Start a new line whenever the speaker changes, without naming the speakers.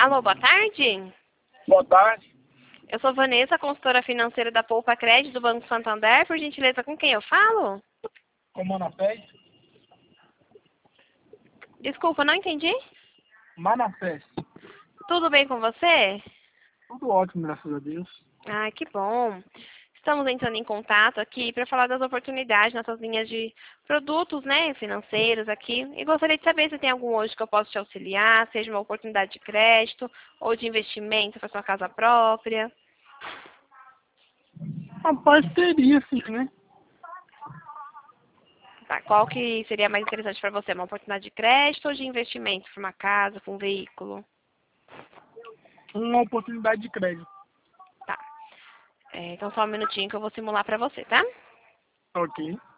Alô, boa tarde.
Boa tarde.
Eu sou Vanessa, consultora financeira da Poupa Crédito do Banco Santander. Por gentileza, com quem eu falo?
Com Manafés?
Desculpa, não entendi.
Manafés.
Tudo bem com você?
Tudo ótimo, graças a Deus.
Ah, que bom. Estamos entrando em contato aqui para falar das oportunidades, nossas linhas de produtos, né, financeiros aqui. E gostaria de saber se tem algum hoje que eu possa te auxiliar, seja uma oportunidade de crédito ou de investimento para sua casa própria.
Rapaz, teria sim, né?
Tá, qual que seria mais interessante para você? Uma oportunidade de crédito ou de investimento para uma casa, para um veículo?
Uma oportunidade de crédito.
Tá. Então só um minutinho que eu vou simular para você, tá?
Ok.